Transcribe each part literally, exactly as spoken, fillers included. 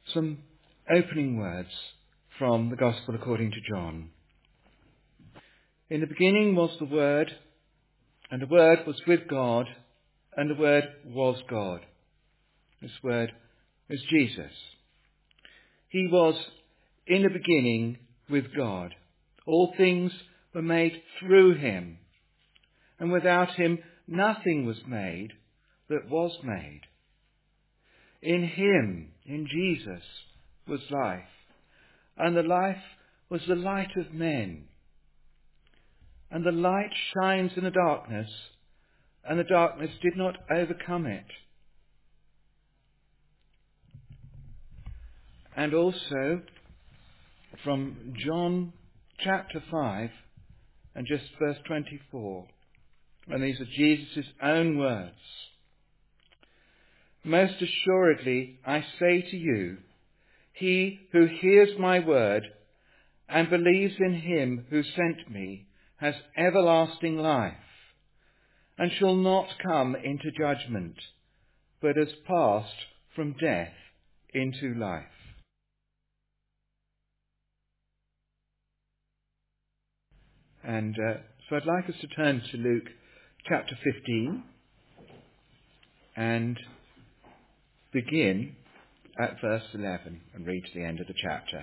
some opening words from the Gospel according to John. In the beginning was the Word, and the Word was with God, and the Word was God. This Word is Jesus. He was in the beginning with God. All things were made through him, and without him nothing was made that was made. In him, in Jesus, was life, and the life was the light of men. And the light shines in the darkness, and the darkness did not overcome it. And also from John chapter five and just verse twenty-four, and these are Jesus' own words. Most assuredly, I say to you, he who hears my word and believes in him who sent me has everlasting life, and shall not come into judgment, but has passed from death into life. And uh, so I'd like us to turn to Luke chapter fifteen and begin at verse eleven and read to the end of the chapter.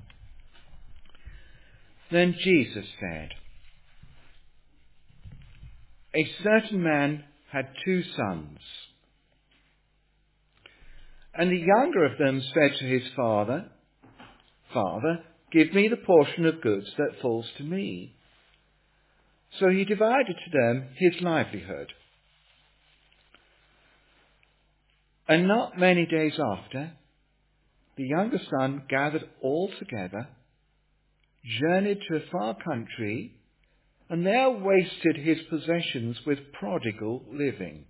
Then Jesus said, a certain man had two sons, and the younger of them said to his father, Father, give me the portion of goods that falls to me. So he divided to them his livelihood. And not many days after, the younger son gathered all together, journeyed to a far country, and there wasted his possessions with prodigal living.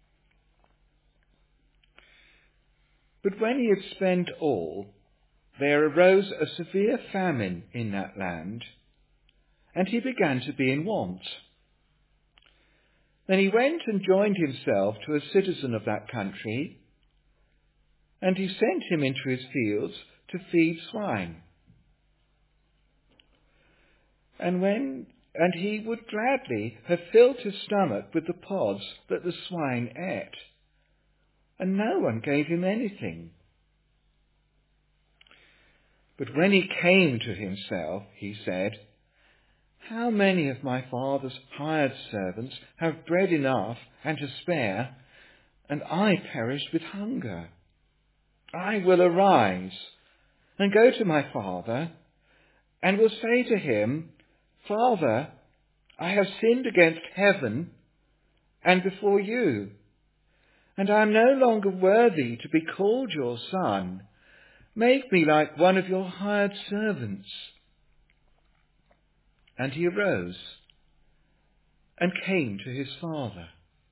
But when he had spent all, there arose a severe famine in that land, and he began to be in want. Then he went and joined himself to a citizen of that country, and he sent him into his fields to feed swine. And when and he would gladly have filled his stomach with the pods that the swine ate, and no one gave him anything. But when he came to himself, he said, how many of my father's hired servants have bread enough and to spare, and I perish with hunger? I will arise and go to my father, and will say to him, Father, I have sinned against heaven and before you, and I am no longer worthy to be called your son. Make me like one of your hired servants. And he arose and came to his father.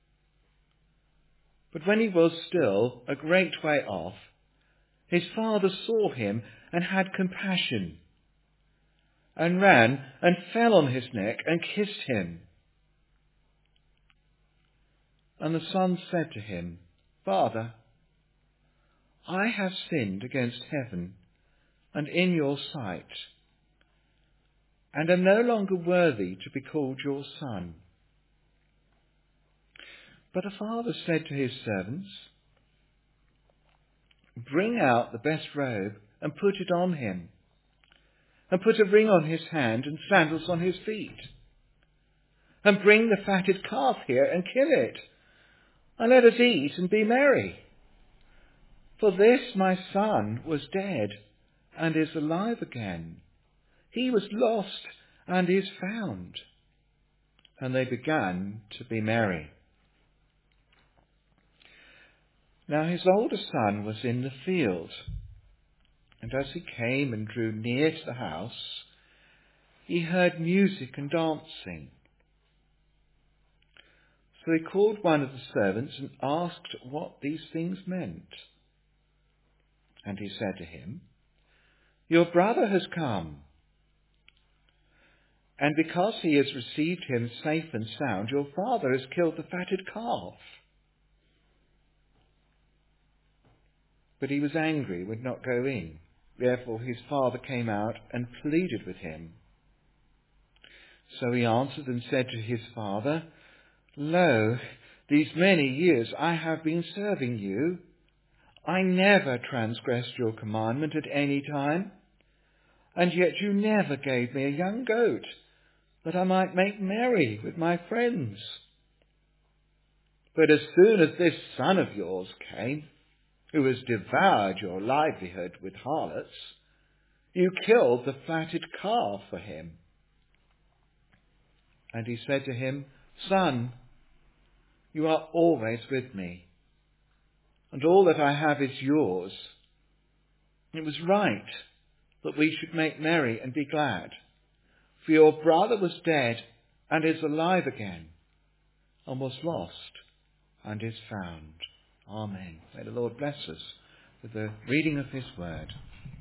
But when he was still a great way off, his father saw him and had compassion, and ran and fell on his neck and kissed him. And the son said to him, Father, I have sinned against heaven and in your sight, and am no longer worthy to be called your son. But the father said to his servants, bring out the best robe and put it on him, and put a ring on his hand and sandals on his feet. And bring the fatted calf here and kill it, and let us eat and be merry. For this my son was dead and is alive again. He was lost and is found. And they began to be merry. Now his older son was in the field, and as he came and drew near to the house, he heard music and dancing. So he called one of the servants and asked what these things meant. And he said to him, your brother has come, and because he has received him safe and sound, your father has killed the fatted calf. But he was angry, would not go in. Therefore his father came out and pleaded with him. So he answered and said to his father, Lo, these many years I have been serving you. I never transgressed your commandment at any time, and yet you never gave me a young goat, that I might make merry with my friends. But as soon as this son of yours came, who has devoured your livelihood with harlots, you killed the fatted calf for him. And he said to him, Son, you are always with me, and all that I have is yours. It was right that we should make merry and be glad, for your brother was dead and is alive again, and was lost and is found. Amen. May the Lord bless us with the reading of his word.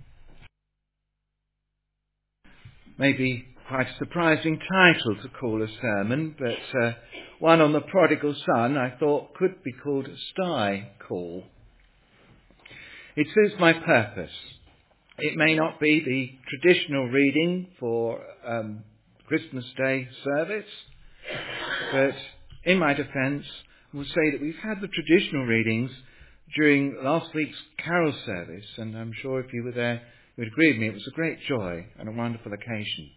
Maybe quite a surprising title to call a sermon, but uh, one on the prodigal son I thought could be called Sty Call. It suits my purpose. It may not be the traditional reading for um, Christmas Day service, but in my defence, I will say that we've had the traditional readings during last week's carol service, and I'm sure if you were there, you would agree with me, it was a great joy and a wonderful occasion.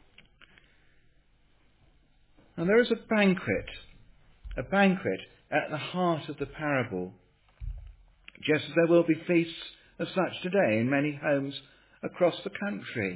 And there is a banquet, a banquet at the heart of the parable, just as there will be feasts of such today in many homes across the country.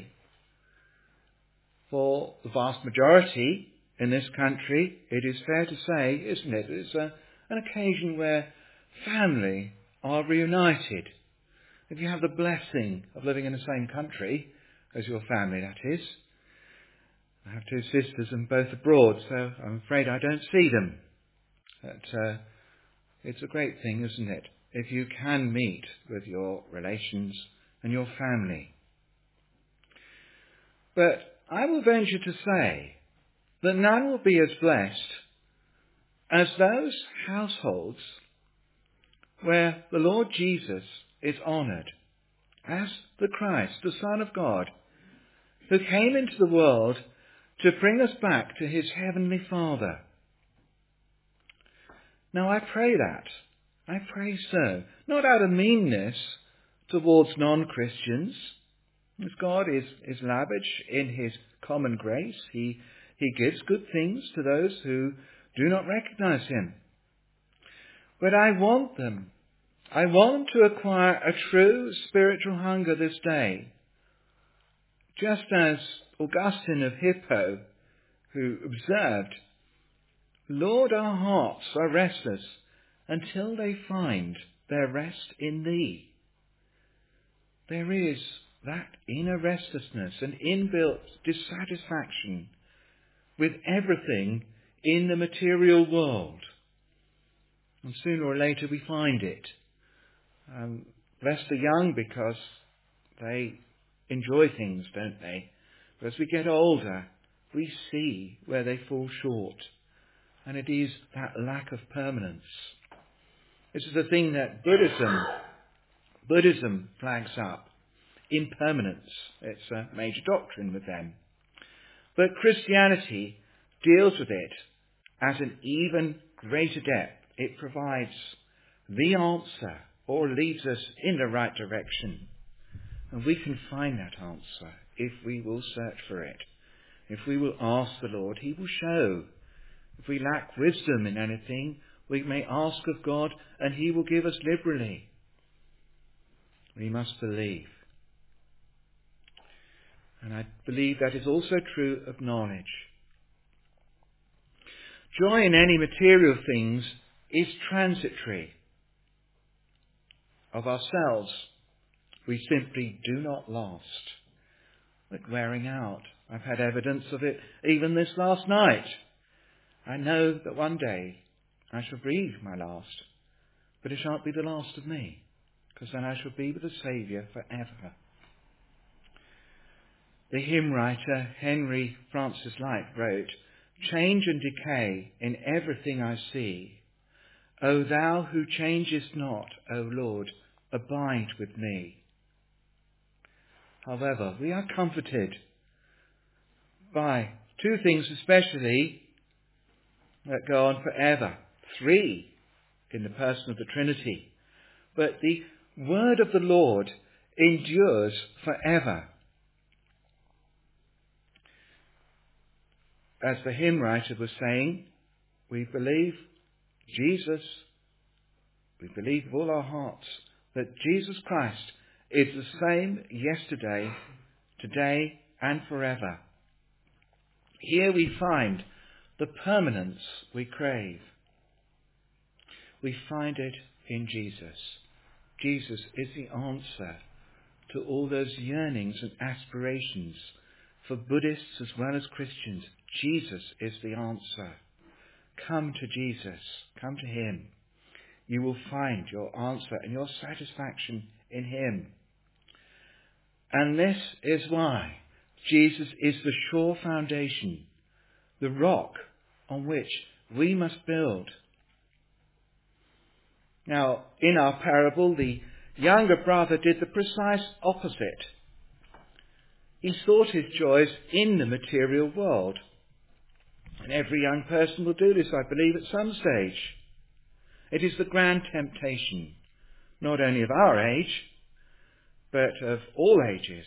For the vast majority in this country, it is fair to say, isn't it, it's a, an occasion where family are reunited. If you have the blessing of living in the same country as your family, that is. I have two sisters and both abroad, so I'm afraid I don't see them. But uh, it's a great thing, isn't it, if you can meet with your relations and your family. But I will venture to say that none will be as blessed as those households where the Lord Jesus is honoured as the Christ, the Son of God, who came into the world to bring us back to his heavenly Father. Now I pray that. I pray so. Not out of meanness towards non-Christians, as God is, is lavish in his common grace. He, he gives good things to those who do not recognize him. But I want them. I want to acquire a true spiritual hunger this day. Just as Augustine of Hippo, who observed, Lord, our hearts are restless until they find their rest in thee. There is that inner restlessness and inbuilt dissatisfaction with everything in the material world. And sooner or later we find it. Um, bless the young because they enjoy things, don't they? But as we get older, we see where they fall short. And it is that lack of permanence. This is the thing that Buddhism, Buddhism flags up. Impermanence. It's a major doctrine with them. But Christianity deals with it at an even greater depth. It provides the answer or leads us in the right direction. And we can find that answer if we will search for it. If we will ask the Lord, he will show. If we lack wisdom in anything, we may ask of God and he will give us liberally. We must believe. And I believe that is also true of knowledge. Joy in any material things is transitory. Of ourselves, we simply do not last. We're wearing out. I've had evidence of it even this last night. I know that one day I shall breathe my last, but it shan't be the last of me, because then I shall be with the Saviour forever. The hymn writer Henry Francis Lyte wrote, "Change and decay in everything I see. O thou who changest not, O Lord, abide with me. However, we are comforted by two things especially that go on forever. Three in the person of the Trinity. But the word of the Lord endures forever. As the hymn writer was saying, we believe Jesus, we believe with all our hearts that Jesus Christ is the same yesterday, today and forever. Here we find the permanence we crave. We find it in Jesus. Jesus is the answer to all those yearnings and aspirations. For Buddhists as well as Christians, Jesus is the answer. Come to Jesus. Come to him. You will find your answer and your satisfaction in him. And this is why Jesus is the sure foundation, the rock on which we must build. Now, in our parable, the younger brother did the precise opposite. He sought his joys in the material world. And every young person will do this, I believe, at some stage. It is the grand temptation, not only of our age, but of all ages.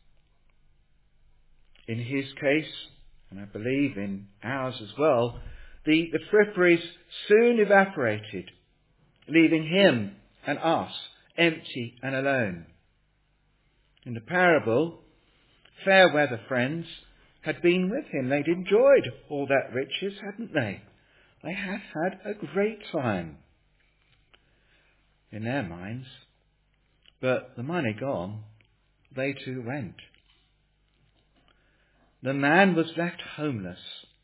In his case, and I believe in ours as well, the, the fripperies soon evaporated, leaving him and us empty and alone. In the parable, fair weather friends had been with him. They'd enjoyed all that riches, hadn't they? They had had a great time in their minds. But the money gone, they too went. The man was left homeless,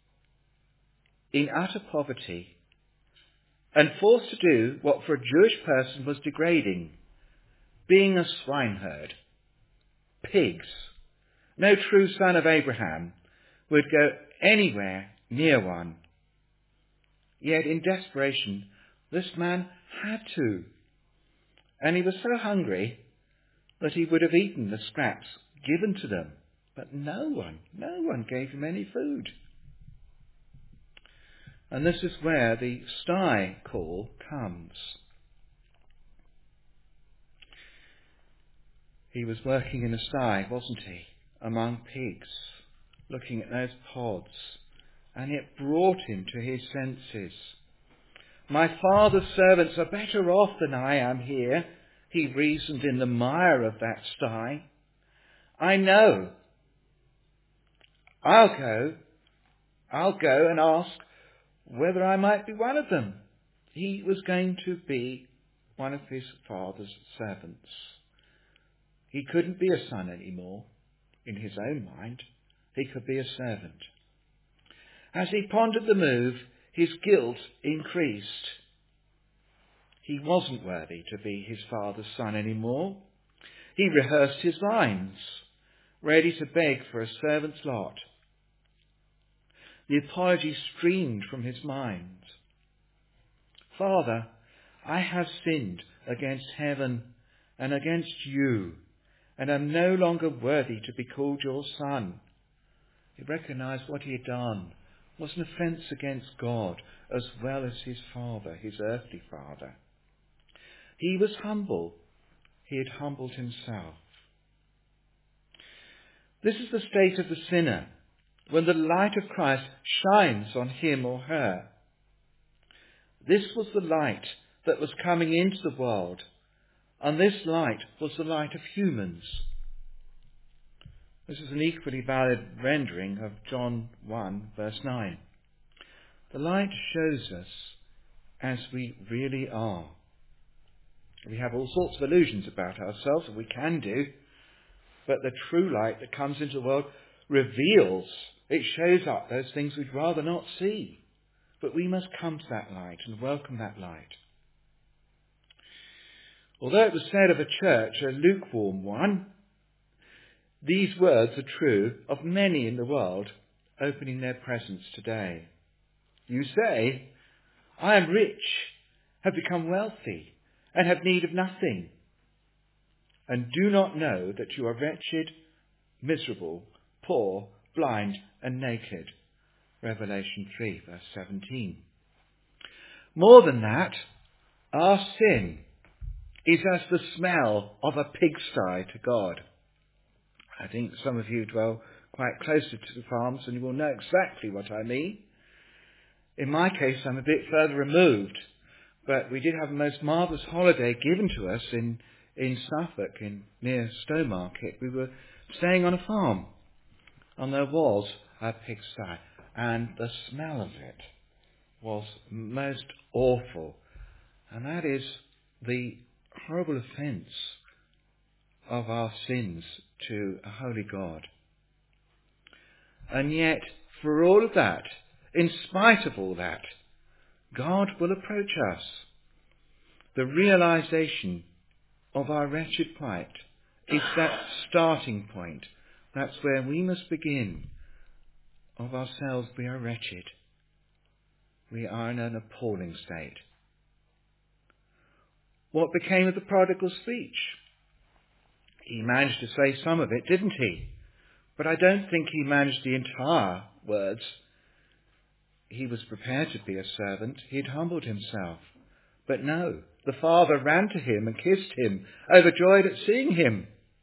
in utter poverty, and forced to do what for a Jewish person was degrading, being a swineherd. Pigs. No true son of Abraham would go anywhere near one. Yet in desperation, this man had to. And he was so hungry that he would have eaten the scraps given to them. But no one, no one gave him any food. And this is where the sty call comes. He was working in a sty, wasn't he? Among pigs, looking at those pods, and it brought him to his senses. My father's servants are better off than I am here, he reasoned in the mire of that sty. I know. I'll go. I'll go and ask whether I might be one of them. He was going to be one of his father's servants. He couldn't be a son anymore. In his own mind, he could be a servant. As he pondered the move, his guilt increased. He wasn't worthy to be his father's son anymore. He rehearsed his lines, ready to beg for a servant's lot. The apology streamed from his mind. Father, I have sinned against heaven and against you, and am no longer worthy to be called your son. He recognized what he had done was an offence against God as well as his father, his earthly father. He was humble. He had humbled himself. This is the state of the sinner when the light of Christ shines on him or her. This was the light that was coming into the world, and this light was the light of humans. This is an equally valid rendering of John one, verse nine. The light shows us as we really are. We have all sorts of illusions about ourselves, and we can do, but the true light that comes into the world reveals, it shows up those things we'd rather not see. But we must come to that light and welcome that light. Although it was said of a church, a lukewarm one, these words are true of many in the world opening their presence today. You say, I am rich, have become wealthy, and have need of nothing. and do not know that you are wretched, miserable, poor, blind, and naked. Revelation three, verse seventeen. More than that, our sin is as the smell of a pigsty to God. I think some of you dwell quite closer to the farms and you will know exactly what I mean. In my case, I'm a bit further removed, but we did have a most marvellous holiday given to us in, in Suffolk, in near Stowmarket. We were staying on a farm, and there was a pigsty, and the smell of it was most awful. And that is the horrible offence of our sins to a holy God. And yet, for all of that, in spite of all that, God will approach us. The realization of our wretched plight is that starting point. That's where we must begin. Of ourselves we are wretched. We are in an appalling state. What became of the prodigal speech? He managed to say some of it, didn't he? But I don't think he managed the entire words. He was prepared to be a servant. He'd humbled himself. But no, the father ran to him and kissed him, overjoyed at seeing him.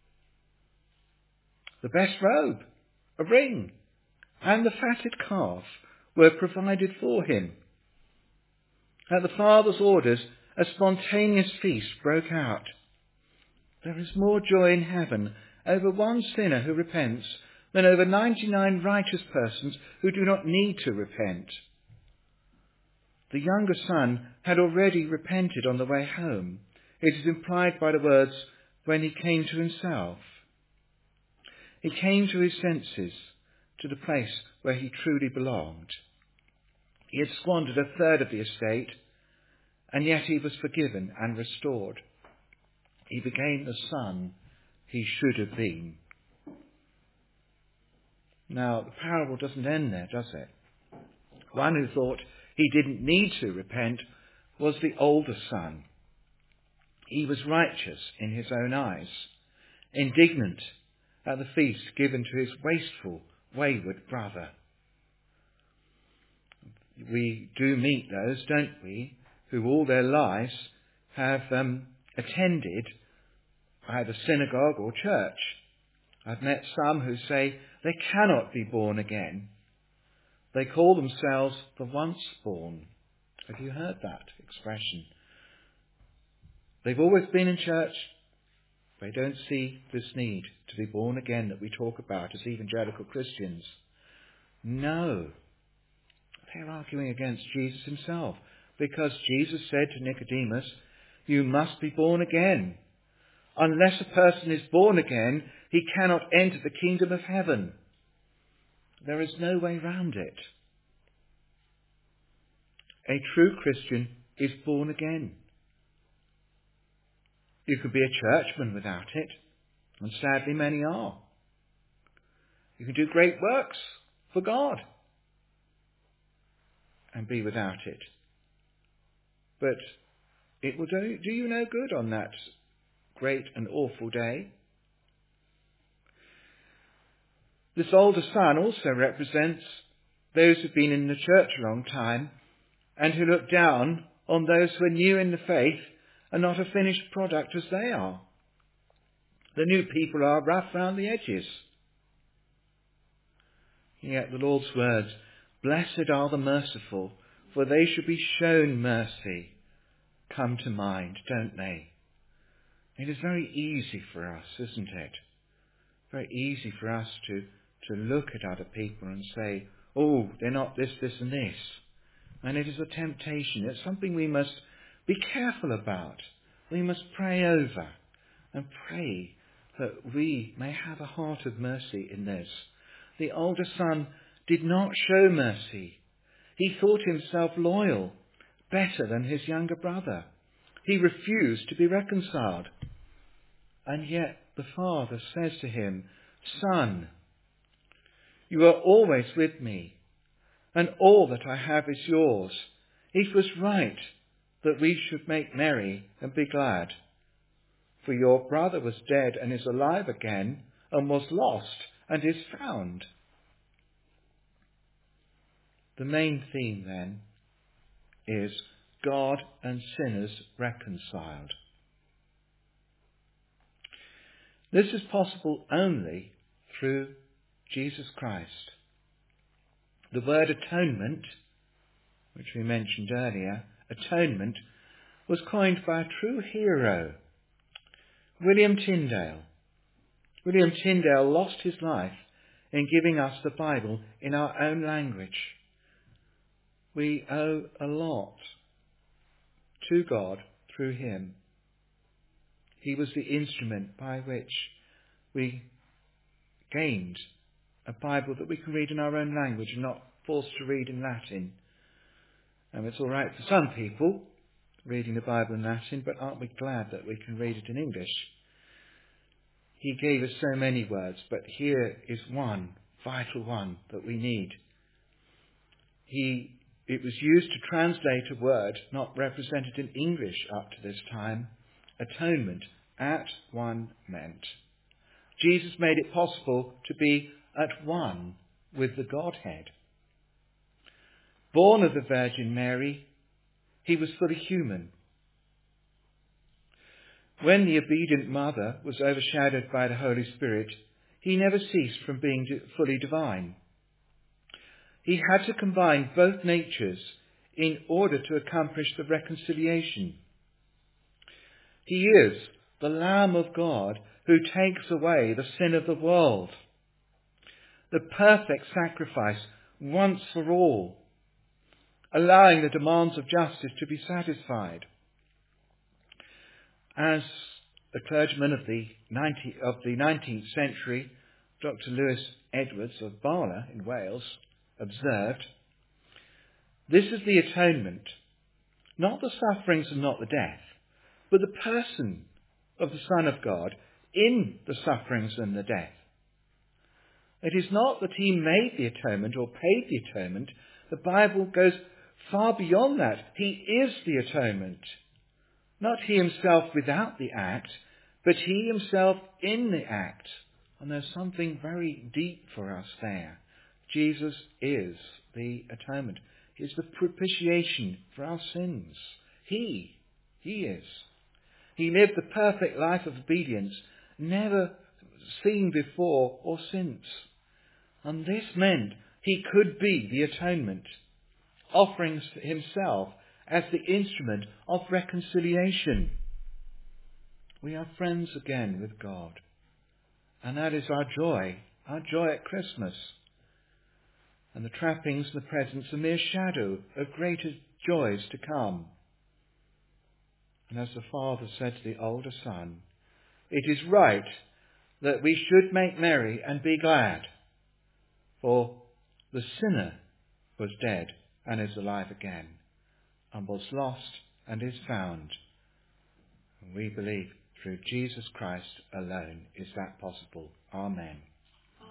The best robe, a ring, and the fatted calf were provided for him. At the father's orders, a spontaneous feast broke out. There is more joy in heaven over one sinner who repents than over ninety-nine righteous persons who do not need to repent. The younger son had already repented on the way home. It is implied by the words, when he came to himself. He came to his senses, to the place where he truly belonged. He had squandered a third of the estate, and yet he was forgiven and restored. He became the son he should have been. Now, the parable doesn't end there, does it? One who thought he didn't need to repent was the older son. He was righteous in his own eyes, indignant at the feast given to his wasteful, wayward brother. We do meet those, don't we, who all their lives have um, attended either synagogue or church. I've met some who say they cannot be born again. They call themselves the once born. Have you heard that expression? They've always been in church. They don't see this need to be born again that we talk about as evangelical Christians. No. They're arguing against Jesus himself, because Jesus said to Nicodemus, you must be born again. Unless a person is born again, he cannot enter the kingdom of heaven. There is no way round it. A true Christian is born again. You could be a churchman without it, and sadly many are. You can do great works for God and be without it. But it will do, do you no good on that great and awful day. This older son also represents those who've been in the church a long time and who look down on those who are new in the faith and not a finished product as they are. The new people are rough round the edges. Yet the Lord's words, blessed are the merciful, for they should be shown mercy, come to mind, don't they? It is very easy for us, isn't it? Very easy for us to, to look at other people and say, oh, they're not this, this and this. And it is a temptation. It's something we must be careful about. We must pray over and pray that we may have a heart of mercy in this. The older son did not show mercy. He thought himself loyal, better than his younger brother. He refused to be reconciled. And yet the father says to him, Son, you are always with me, and all that I have is yours. It was right that we should make merry and be glad. For your brother was dead and is alive again, and was lost and is found. The main theme then is God and sinners reconciled. This is possible only through Jesus Christ. The word atonement, which we mentioned earlier, atonement, was coined by a true hero, William Tyndale. William Tyndale lost his life in giving us the Bible in our own language. We owe a lot to God through him. He was the instrument by which we gained a Bible that we can read in our own language and not forced to read in Latin. And it's all right for some people reading the Bible in Latin, but aren't we glad that we can read it in English? He gave us so many words, but here is one, vital one, that we need. He, it was used to translate a word not represented in English up to this time, atonement, at one meant. Jesus made it possible to be at one with the Godhead. Born of the Virgin Mary, he was fully human. When the obedient mother was overshadowed by the Holy Spirit, he never ceased from being fully divine. He had to combine both natures in order to accomplish the reconciliation. He is the Lamb of God who takes away the sin of the world, the perfect sacrifice once for all, allowing the demands of justice to be satisfied. As the clergyman of the, of the nineteenth century, Doctor Lewis Edwards of Bala in Wales, observed, this is the atonement, not the sufferings and not the death, but the person of the Son of God in the sufferings and the death. It is not that he made the atonement or paid the atonement. The Bible goes far beyond that. He is the atonement. Not he himself without the act, but he himself in the act. And there's something very deep for us there. Jesus is the atonement. He is the propitiation for our sins. He, he is. He lived the perfect life of obedience, never seen before or since. And this meant he could be the atonement, offering himself as the instrument of reconciliation. We are friends again with God. And that is our joy, our joy at Christmas. And the trappings and the presents are mere shadow of greater joys to come. And as the father said to the older son, it is right that we should make merry and be glad, for the sinner was dead and is alive again, and was lost and is found. And we believe through Jesus Christ alone is that possible. Amen.